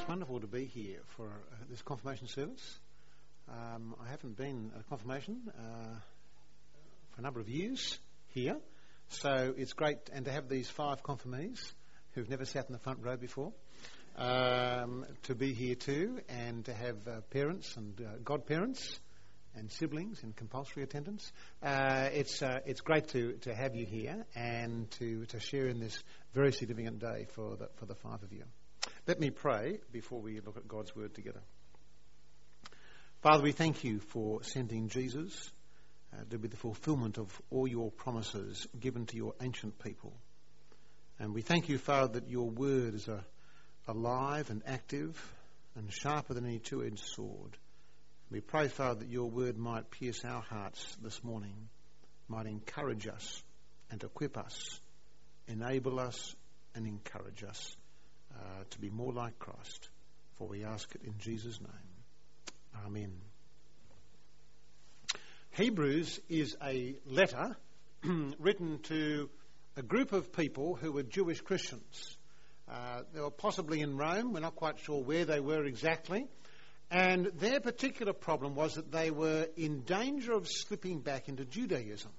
wonderful to be here for this confirmation service. I haven't been at a confirmation for a number of years here, so it's great, and to have these 5 confirmees who've never sat in the front row before, to be here too, and to have parents and godparents and siblings in compulsory attendance. It's great to have you here and to share in this very significant day for the 5 of you. Let me pray before we look at God's word together. Father, we thank you for sending Jesus to be the fulfilment of all your promises given to your ancient people. And we thank you, Father, that your word is alive and active and sharper than any two-edged sword. We pray, Father, that your word might pierce our hearts this morning, might encourage us and equip us, enable us and encourage us to be more like Christ. For we ask it in Jesus' name. Amen. Hebrews is a letter written to a group of people who were Jewish Christians. They were possibly in Rome. We're not quite sure where they were exactly. And their particular problem was that they were in danger of slipping back into Judaism.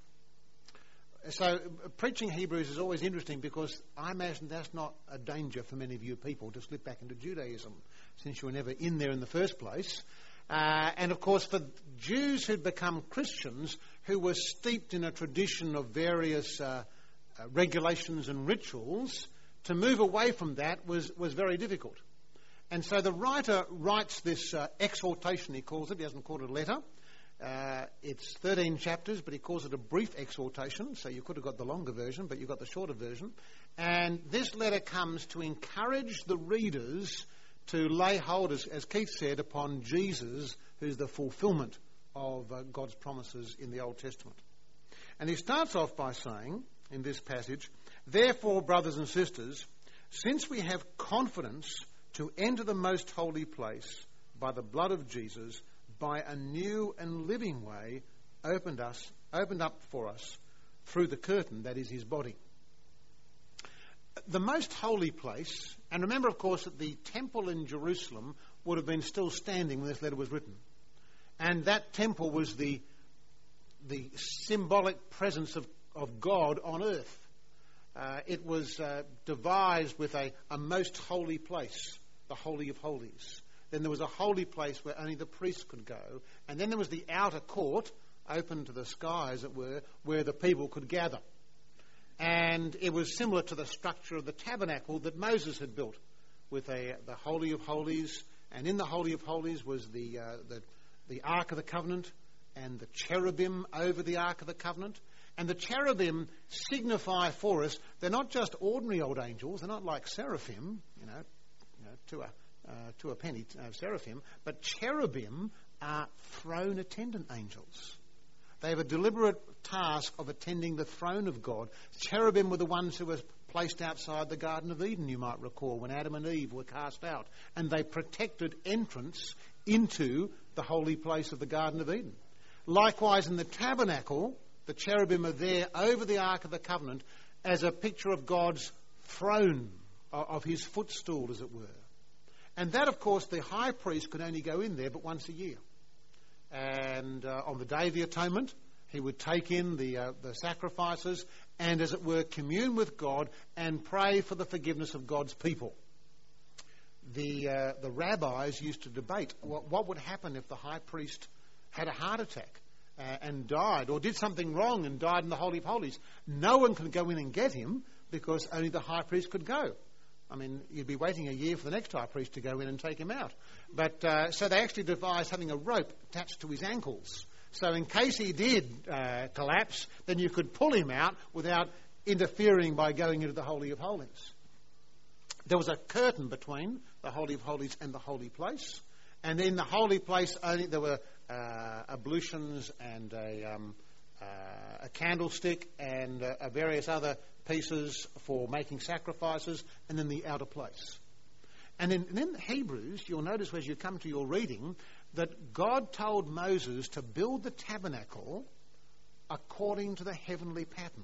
So preaching Hebrews is always interesting because I imagine that's not a danger for many of you people to slip back into Judaism, since you were never in there in the first place. And of course for Jews who'd become Christians, who were steeped in a tradition of various regulations and rituals, to move away from that was very difficult. And so the writer writes this exhortation, he calls it. He hasn't called it a letter. It's 13 chapters, but he calls it a brief exhortation. So you could have got the longer version, but you've got the shorter version. And this letter comes to encourage the readers to lay hold, as Keith said, upon Jesus, who's the fulfilment of God's promises in the Old Testament. And he starts off by saying, in this passage, "Therefore, brothers and sisters, since we have confidence to enter the most holy place by the blood of Jesus, by a new and living way opened up for us through the curtain that is his body." The most holy place, and remember of course that the temple in Jerusalem would have been still standing when this letter was written. And that temple was the symbolic presence of God on earth. It was devised with a most holy place, the Holy of Holies. Then there was a holy place where only the priests could go. And then there was the outer court, open to the sky as it were, where the people could gather. And it was similar to the structure of the tabernacle that Moses had built, with the Holy of Holies. And in the Holy of Holies was the Ark of the Covenant and the cherubim over the Ark of the Covenant. And the cherubim signify for us, they're not just ordinary old angels, they're not like seraphim, to a penny, seraphim, but cherubim are throne attendant angels. They have a deliberate task of attending the throne of God. Cherubim were the ones who were placed outside the Garden of Eden, you might recall, when Adam and Eve were cast out, and they protected entrance into the holy place of the Garden of Eden. Likewise, in the tabernacle, the cherubim are there over the Ark of the Covenant as a picture of God's throne, of his footstool, as it were. And that, of course, the high priest could only go in there but once a year. And on the Day of the Atonement, he would take in the sacrifices and, as it were, commune with God and pray for the forgiveness of God's people. The rabbis used to debate what would happen if the high priest had a heart attack and died, or did something wrong and died in the Holy of Holies. No one could go in and get him because only the high priest could go. I mean, you'd be waiting a year for the next high priest to go in and take him out. But so they actually devised having a rope attached to his ankles. So in case he did collapse, then you could pull him out without interfering by going into the Holy of Holies. There was a curtain between the Holy of Holies and the holy place. And in the holy place only there were ablutions and a candlestick and various other pieces for making sacrifices, and then the outer place. And in Hebrews, you'll notice as you come to your reading that God told Moses to build the tabernacle according to the heavenly pattern.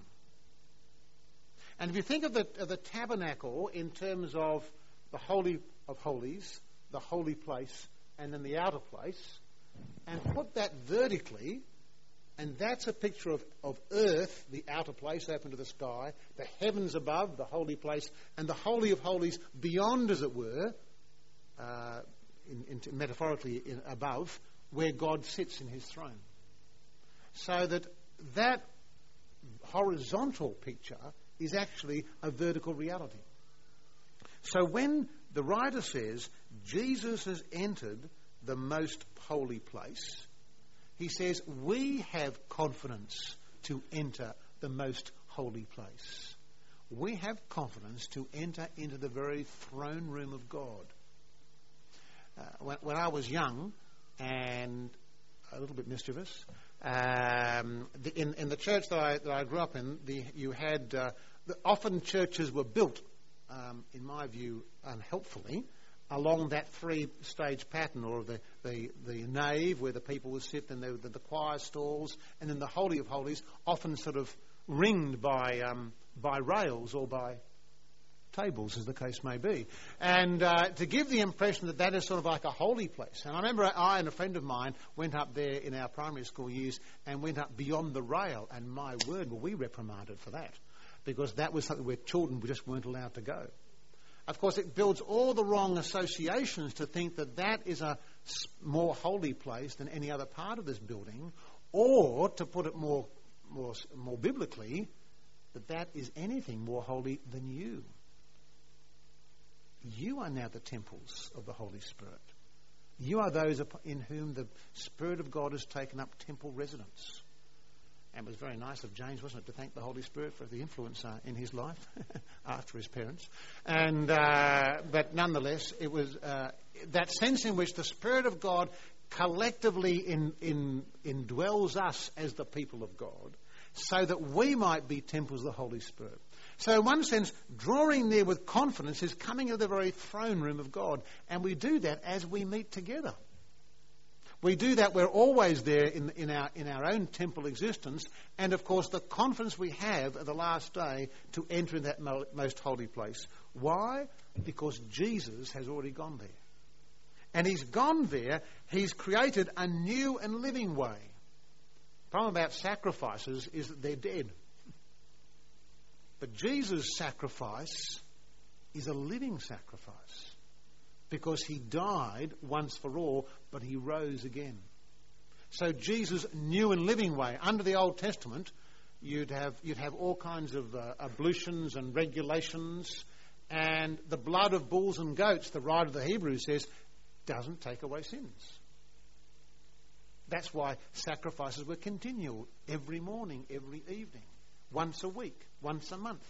And if you think of the tabernacle in terms of the Holy of Holies, the holy place and then the outer place, and put that vertically, and that's a picture of earth, the outer place open to the sky, the heavens above, the holy place, and the Holy of Holies beyond, as it were, metaphorically above, where God sits in his throne. So that horizontal picture is actually a vertical reality. So when the writer says Jesus has entered the most holy place, he says we have confidence to enter the most holy place. We have confidence to enter into the very throne room of God. When I was young and a little bit mischievous, in the church that I grew up in, you had often churches were built, in my view, unhelpfully, along that three-stage pattern, or the nave where the people would sit, and the choir stalls, and then the Holy of Holies, often sort of ringed by rails or by tables, as the case may be, and to give the impression that is sort of like a holy place. And I remember I and a friend of mine went up there in our primary school years and went up beyond the rail, and my word, were we reprimanded for that, because that was something where children just weren't allowed to go. Of course, it builds all the wrong associations to think that is a more holy place than any other part of this building, or, to put it more biblically, that is anything more holy than you. You are now the temples of the Holy Spirit. You are those in whom the Spirit of God has taken up temple residence. And it was very nice of James, wasn't it, to thank the Holy Spirit for the influence in his life after his parents. And but nonetheless, it was that sense in which the Spirit of God collectively indwells us as the people of God, so that we might be temples of the Holy Spirit. So in one sense, drawing near with confidence is coming to the very throne room of God. And we do that as we meet together. We do that, we're always there in our own temple existence. And of course, the confidence we have at the last day to enter in that most holy place. Why? Because Jesus has already gone there. And he's gone there, he's created a new and living way. The problem about sacrifices is that they're dead. But Jesus' sacrifice is a living sacrifice, because he died once for all, but he rose again. So Jesus' new and living way. Under the Old Testament, you'd have all kinds of ablutions and regulations, and the blood of bulls and goats, the writer of the Hebrews says, doesn't take away sins. That's why sacrifices were continual every morning, every evening, once a week, once a month,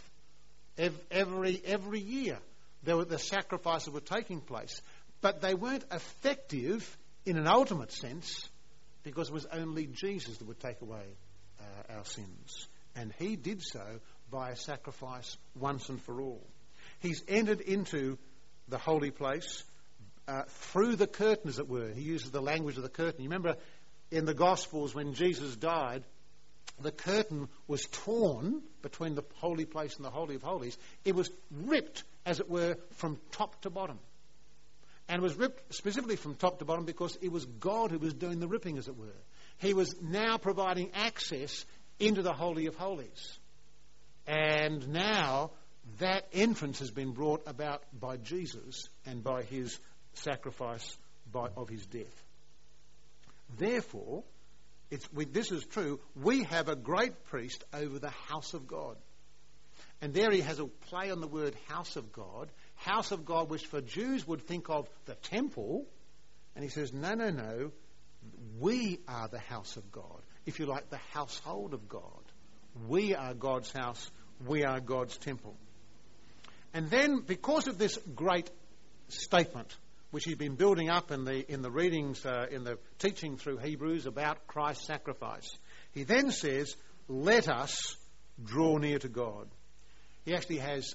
every year. The sacrifices were taking place, but they weren't effective in an ultimate sense, because it was only Jesus that would take away our sins, and he did so by a sacrifice once and for all. He's entered into the holy place through the curtain, as it were. He uses the language of the curtain. You remember in the Gospels when Jesus died, the curtain was torn between the holy place and the Holy of Holies. It was ripped, as it were, from top to bottom. And it was ripped specifically from top to bottom because it was God who was doing the ripping, as it were. He was now providing access into the Holy of Holies. And now that entrance has been brought about by Jesus and by his sacrifice of his death. Therefore, this is true, we have a great priest over the house of God. And there he has a play on the word house of God, which for Jews would think of the temple. And he says, no, we are the house of God. If you like, the household of God. We are God's house, we are God's temple. And then, because of this great statement, which he's been building up in the readings, in the teaching through Hebrews about Christ's sacrifice, he then says, let us draw near to God. He actually has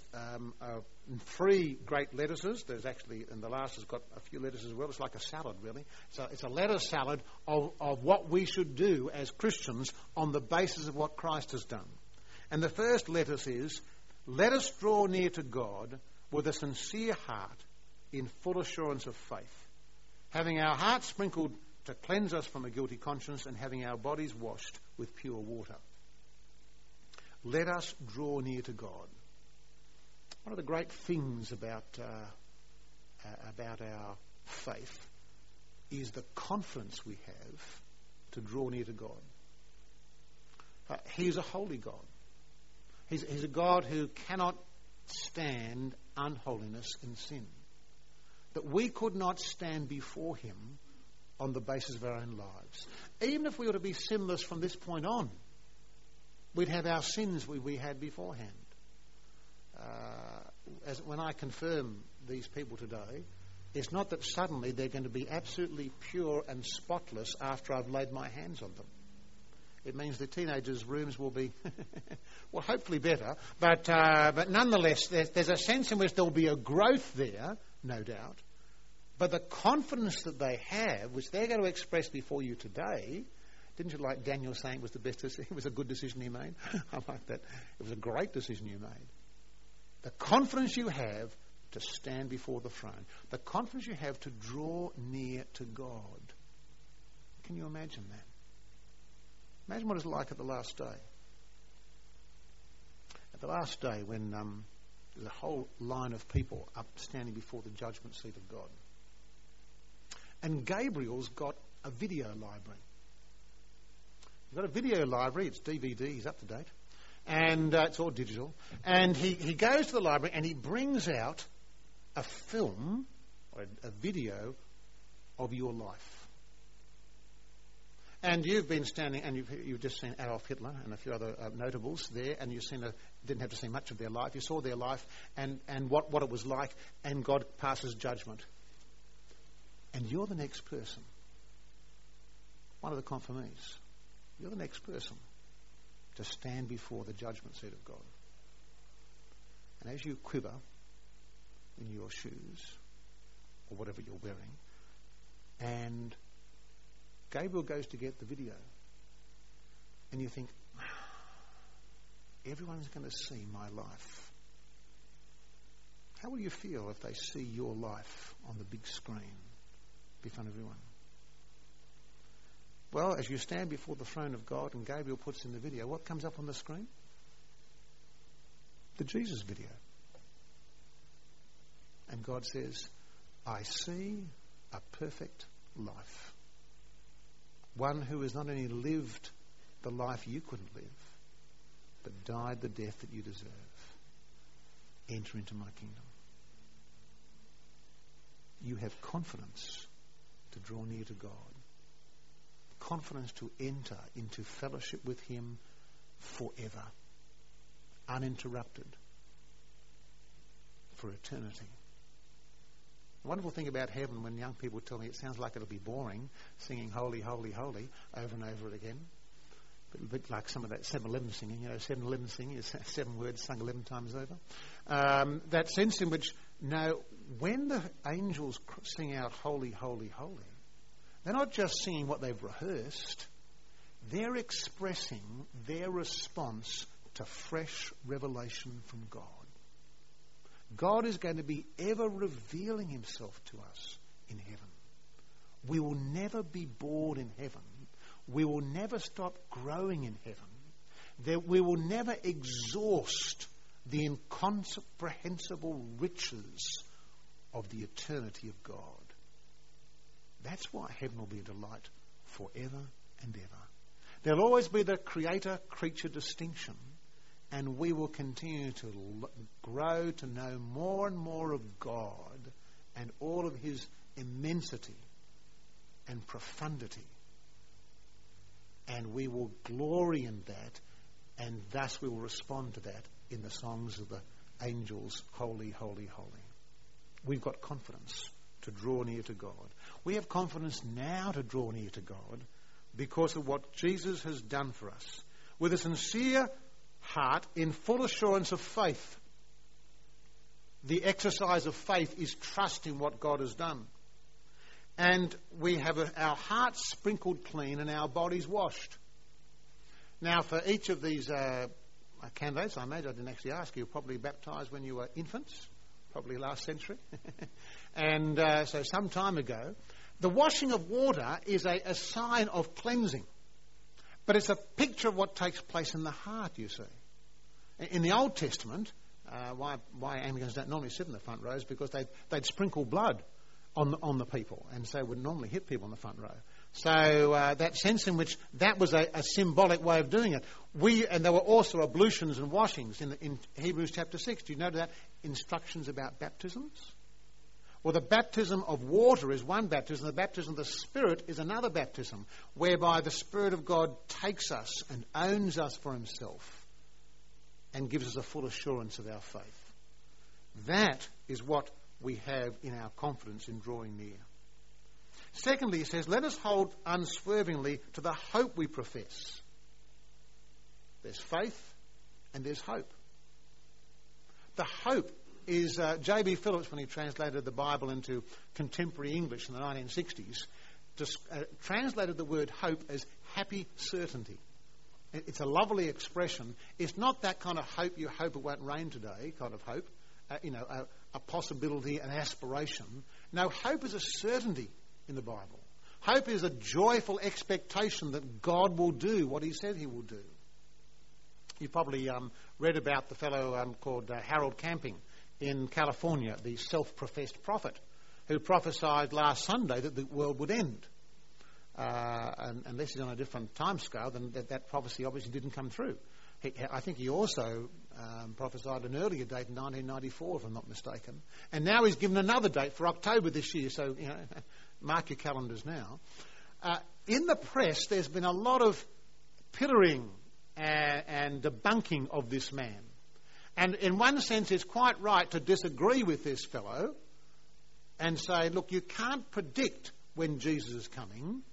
3 great lettuces. There's actually, and the last has got a few lettuces as well. It's like a salad, really. So it's a lettuce salad of what we should do as Christians on the basis of what Christ has done. And the first lettuce is, let us draw near to God with a sincere heart in full assurance of faith, having our hearts sprinkled to cleanse us from a guilty conscience, and having our bodies washed with pure water. Let us draw near to God. One of the great things about our faith is the confidence we have to draw near to God. He is a holy God. He's a God who cannot stand unholiness and sin. That we could not stand before him on the basis of our own lives. Even if we were to be sinless from this point on, we'd have our sins we had beforehand. When I confirm these people today, it's not that suddenly they're going to be absolutely pure and spotless after I've laid my hands on them. It means the teenagers' rooms will be, well, hopefully better. But nonetheless, there's a sense in which there'll be a growth there, no doubt. But the confidence that they have, which they're going to express before you today, didn't you like Daniel saying it was the best decision? It was a good decision he made? I like that. It was a great decision you made. The confidence you have to stand before the throne. The confidence you have to draw near to God. Can you imagine that? Imagine what it's like at the last day. At the last day when there's a whole line of people up standing before the judgment seat of God. And Gabriel's got a video library. He's got a video library. It's DVD. He's up to date. And it's all digital. And he goes to the library and he brings out a film or a video of your life. And you've been standing, and you've just seen Adolf Hitler and a few other notables there, and you've seen didn't have to see much of their life. You saw their life and what it was like, and God passes judgment. And you're the next person. One of the confirmees. You're the next person to stand before the judgment seat of God. And as you quiver in your shoes, or whatever you're wearing, and Gabriel goes to get the video, and you think, everyone's going to see my life. How will you feel if they see your life on the big screen before everyone? Well, as you stand before the throne of God and Gabriel puts in the video, what comes up on the screen? The Jesus video. And God says, I see a perfect life. One who has not only lived the life you couldn't live, but died the death that you deserve. Enter into my kingdom. You have confidence to draw near to God. Confidence to enter into fellowship with him forever. Uninterrupted. For eternity. The wonderful thing about heaven, when young people tell me it sounds like it'll be boring, singing holy, holy, holy over and over again. A bit like some of that 7-Eleven singing. 7-Eleven singing is 7 words sung 11 times over. That sense in which, no, when the angels sing out holy, holy, holy, they're not just singing what they've rehearsed. They're expressing their response to fresh revelation from God. God is going to be ever revealing himself to us in heaven. We will never be bored in heaven. We will never stop growing in heaven. We will never exhaust the incomprehensible riches of the eternity of God. That's why heaven will be a delight forever and ever. There'll always be the creator-creature distinction, and we will continue to grow to know more and more of God and all of his immensity and profundity. And we will glory in that, and thus we will respond to that in the songs of the angels, holy, holy, holy. We've got confidence to draw near to God. We have confidence now to draw near to God because of what Jesus has done for us. With a sincere heart, in full assurance of faith. The exercise of faith is trust in what God has done. And we have our hearts sprinkled clean and our bodies washed. Now, for each of these candidates, I imagine I didn't actually ask you, probably baptised when you were infants, probably last century. And so some time ago. The washing of water is a sign of cleansing. But it's a picture of what takes place in the heart, you see. In the Old Testament, why Anglicans don't normally sit in the front rows, because they'd sprinkle blood on the people, and so would normally hit people in the front row. So that sense in which that was a symbolic way of doing it. And there were also ablutions and washings in Hebrews chapter 6. Do you notice that? Instructions about baptisms. Well, the baptism of water is one baptism. The baptism of the Spirit is another baptism, whereby the Spirit of God takes us and owns us for himself and gives us a full assurance of our faith. That is what we have in our confidence in drawing near. Secondly, he says, let us hold unswervingly to the hope we profess. There's faith and there's hope. The hope is J.B. Phillips, when he translated the Bible into contemporary English in the 1960s, translated the word hope as happy certainty. It's a lovely expression. It's not that kind of hope, you hope it won't rain today kind of hope, a possibility, an aspiration. No, hope is a certainty in the Bible. Hope is a joyful expectation that God will do what he said he will do. You've probably read about the fellow called Harold Camping in California, the self-professed prophet, who prophesied last Sunday that the world would end. And unless he's on a different time scale, then that prophecy obviously didn't come through. I think he also prophesied an earlier date in 1994, if I'm not mistaken. And now he's given another date for October this year, so mark your calendars now. In the press, there's been a lot of pillaring and debunking of this man. And in one sense, it's quite right to disagree with this fellow and say, look, you can't predict when Jesus is coming,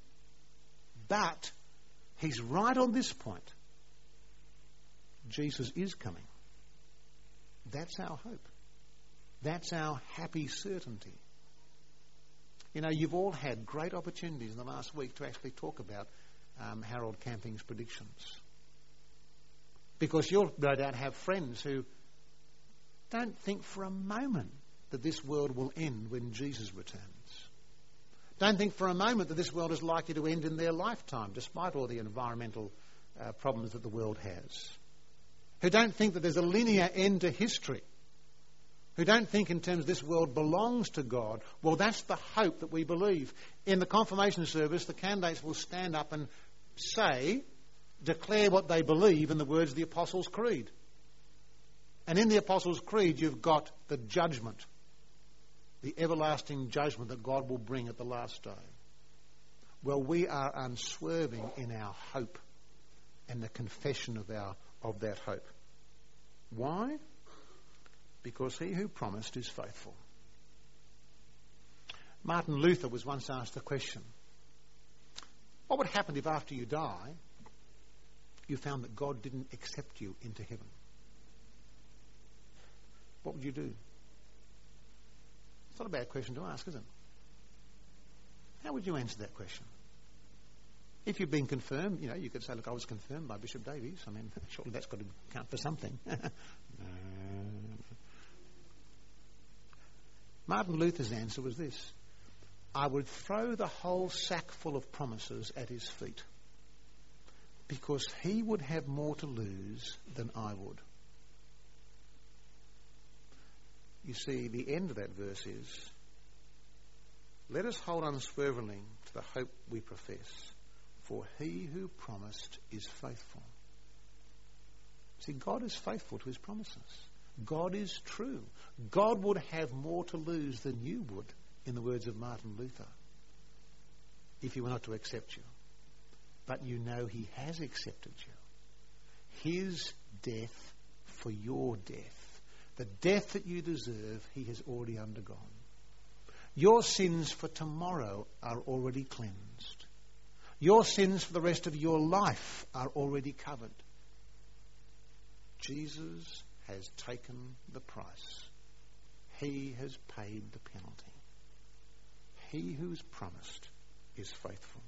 but he's right on this point. Jesus is coming. That's our hope. That's our happy certainty. You've all had great opportunities in the last week to actually talk about Harold Camping's predictions. Because you'll no doubt have friends who don't think for a moment that this world will end when Jesus returns. Don't think for a moment that this world is likely to end in their lifetime, despite all the environmental problems that the world has. Who don't think that there's a linear end to history. Who don't think in terms this world belongs to God. Well, that's the hope that we believe. In the confirmation service, the candidates will stand up and declare what they believe in the words of the Apostles' Creed. And in the Apostles' Creed, you've got the judgment, the everlasting judgment that God will bring at the last day. Well, we are unswerving in our hope and the confession of that hope. Why? Because he who promised is faithful. Martin Luther was once asked the question, what would happen if after you die, you found that God didn't accept you into heaven? What would you do? It's not a bad question to ask, is it? How would you answer that question? If you've been confirmed, you could say, look, I was confirmed by Bishop Davies. I mean, surely that's got to count for something. Martin Luther's answer was this: I would throw the whole sack full of promises at his feet, because he would have more to lose than I would. You see, the end of that verse is, let us hold unswervingly to the hope we profess, for he who promised is faithful. See, God is faithful to his promises. God is true. God would have more to lose than you would, in the words of Martin Luther, if he were not to accept you. But you know he has accepted you. His death for your death. The death that you deserve, he has already undergone. Your sins for tomorrow are already cleansed. Your sins for the rest of your life are already covered. Jesus has taken the price. He has paid the penalty. He who's promised is faithful.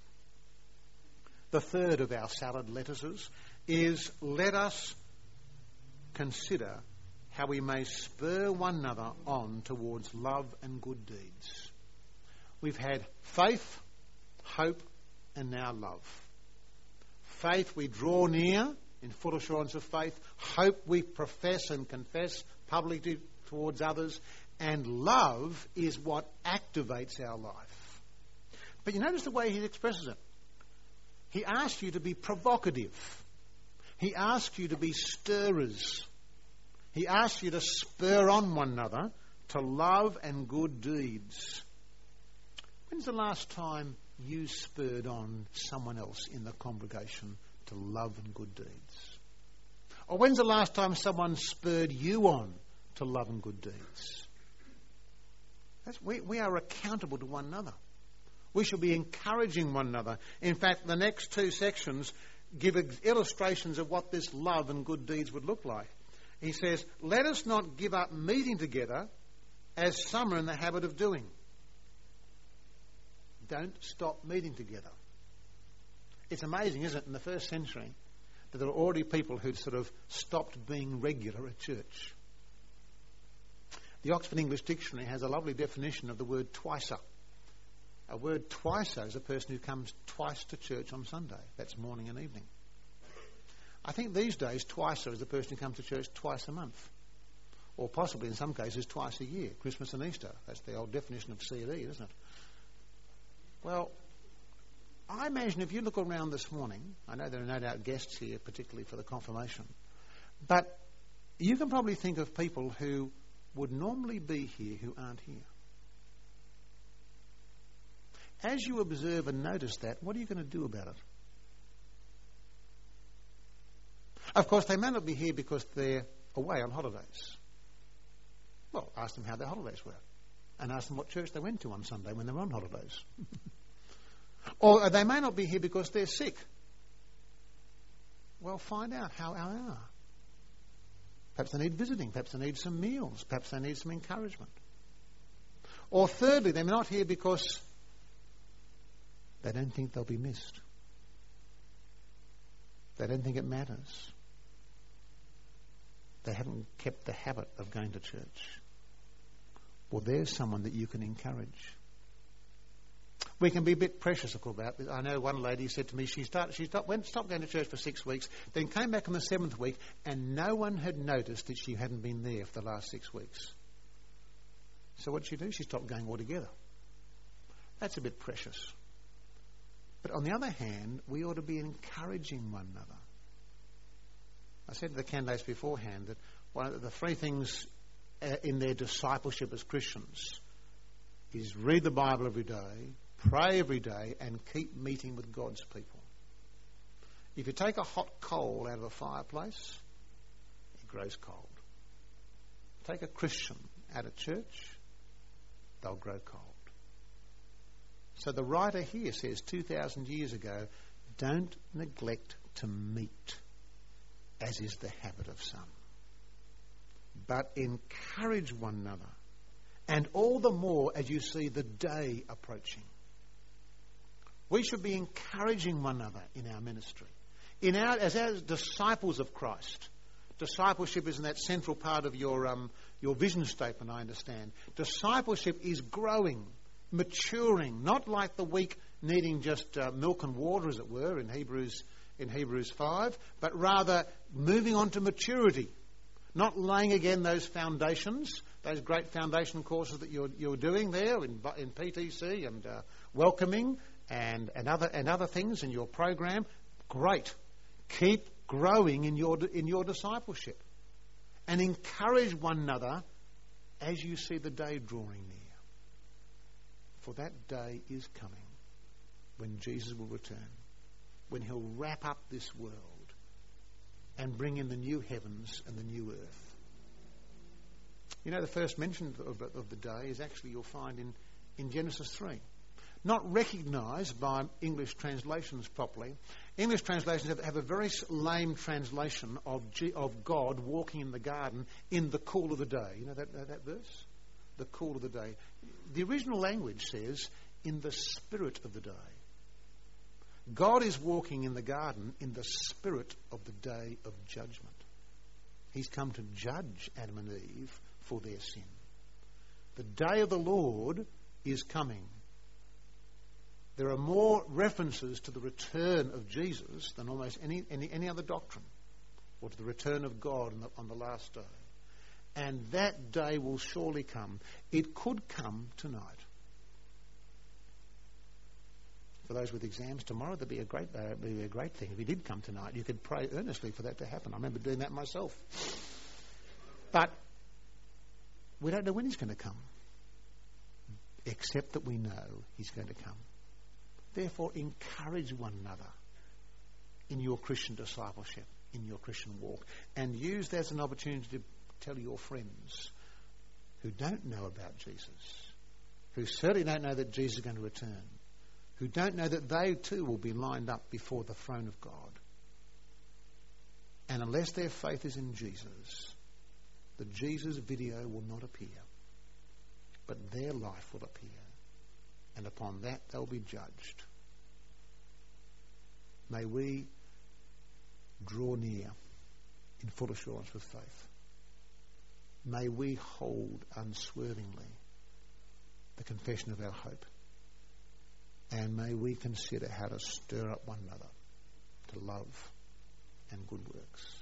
The third of our salad lettuces is, let us consider how we may spur one another on towards love and good deeds. We've had faith, hope, and now love. Faith we draw near in full assurance of faith. Hope we profess and confess publicly towards others. And love is what activates our life. But you notice the way he expresses it. He asks you to be provocative. He asks you to be stirrers. He asks you to spur on one another to love and good deeds. When's the last time you spurred on someone else in the congregation to love and good deeds? Or when's the last time someone spurred you on to love and good deeds? We are accountable to one another. We should be encouraging one another. In fact, the next two sections give illustrations of what this love and good deeds would look like. He says, let us not give up meeting together as some are in the habit of doing. Don't stop meeting together. It's amazing, isn't it, in the first century, that there were already people who'd sort of stopped being regular at church. The Oxford English Dictionary has a lovely definition of the word twicer. A word twicer is a person who comes twice to church on Sunday. That's morning and evening. I think these days twicer is the person who comes to church twice a month. Or possibly in some cases twice a year, Christmas and Easter. That's the old definition of C&E, isn't it? Well, I imagine if you look around this morning, I know there are no doubt guests here, particularly for the confirmation, but you can probably think of people who would normally be here who aren't here. As you observe and notice that, what are you going to do about it? Of course, they may not be here because they're away on holidays. Well, ask them how their holidays were. And ask them what church they went to on Sunday when they were on holidays. Or they may not be here because they're sick. Well, find out how they are. Perhaps they need visiting. Perhaps they need some meals. Perhaps they need some encouragement. Or thirdly, they're not here because they don't think they'll be missed. They don't think it matters. They haven't kept the habit of going to church. Well, there's someone that you can encourage. We can be a bit precious about this. I know one lady said to me she stopped going to church for 6 weeks, then came back on the 7th week, and no one had noticed that she hadn't been there for the last 6 weeks. So what did she do? She stopped going altogether. That's a bit precious. But on the other hand, we ought to be encouraging one another. I said to the candidates beforehand that one of the three things in their discipleship as Christians is read the Bible every day, pray every day, and keep meeting with God's people. If you take a hot coal out of a fireplace, it grows cold. Take a Christian out of church, they'll grow cold. So the writer here says 2,000 years ago, don't neglect to meet, as is the habit of some, but encourage one another, and all the more as you see the day approaching. We should be encouraging one another in our ministry, as disciples of Christ. Discipleship isn't that central part of your vision statement, I understand. Discipleship is growing, maturing, not like the weak needing just milk and water, as it were, in Hebrews 5, but rather moving on to maturity. Not laying again those foundations, those great foundation courses that you're doing there in PTC and welcoming and other things in your program. Great. Keep growing in your discipleship, and encourage one another as you see the day drawing near. For that day is coming when Jesus will return, when he'll wrap up this world and bring in the new heavens and the new earth. You know, the first mention of the day is actually, you'll find in Genesis 3. Not recognised by English translations properly. English translations have a very lame translation of God walking in the garden in the cool of the day. You know that verse? The cool of the day. The original language says, in the spirit of the day. God is walking in the garden in the spirit of the day of judgment. He's come to judge Adam and Eve for their sin. The day of the Lord is coming. There are more references to the return of Jesus than almost any other doctrine, or to the return of God on the last day. And that day will surely come. It could come tonight. For those with exams tomorrow, that'd be a great thing. If he did come tonight, you could pray earnestly for that to happen. I remember doing that myself. But we don't know when he's going to come, except that we know he's going to come. Therefore, encourage one another in your Christian discipleship, in your Christian walk, and use that as an opportunity to tell your friends who don't know about Jesus, who certainly don't know that Jesus is going to return, who don't know that they too will be lined up before the throne of God. And unless their faith is in Jesus, the Jesus video will not appear, but their life will appear. And upon that they'll be judged. May we draw near in full assurance with faith. May we hold unswervingly the confession of our hope. And may we consider how to stir up one another to love and good works.